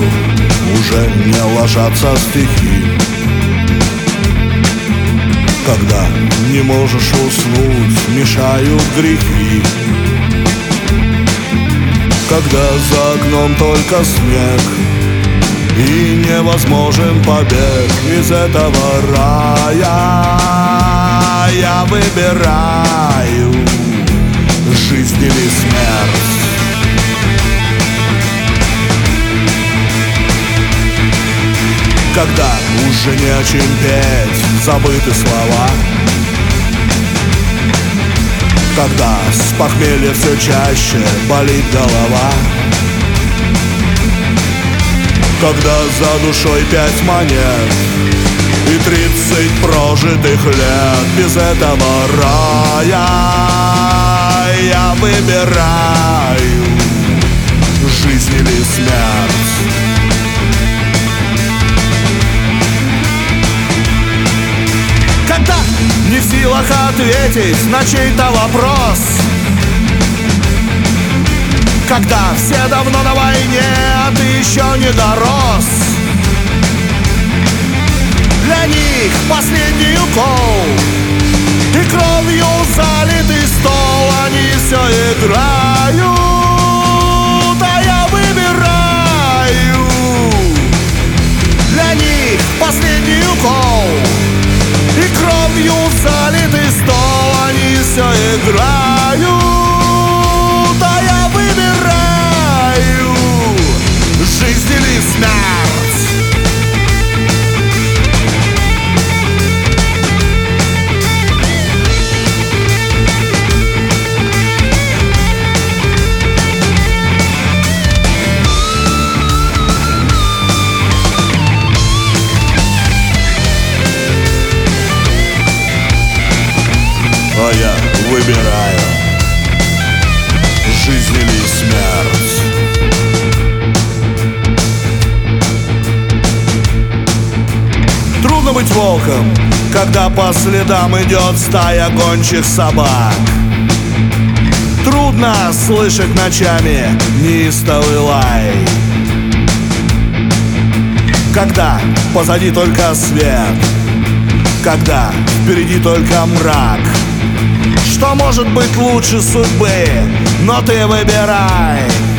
уже не ложатся стихи. Когда не можешь уснуть, мешают грехи. Когда за окном только снег и невозможен побег из этого рая, я выбираю жизнь или смерть. Когда уже не о чем петь, забыты слова. Когда с похмелья все чаще болит голова. Когда за душой 5 монет и 30 прожитых лет без этого рая, я выбираю жизнь или смерть. Когда не в силах ответить на чей-то вопрос, когда все давно на войне, а ты еще не дорос. Для них последний укол и кровью залитый стол. Они все играют, а я выбираю. Для них последний укол и кровью залитый стол. Они все играют, а я выбираю жизнь или смерть. А я выбираю жизнь или смерть. Трудно быть волком, когда по следам идет стая гончих собак. Трудно слышать ночами неистовый лай, когда позади только свет, когда впереди только мрак. Что может быть лучше судьбы? Но ты выбирай.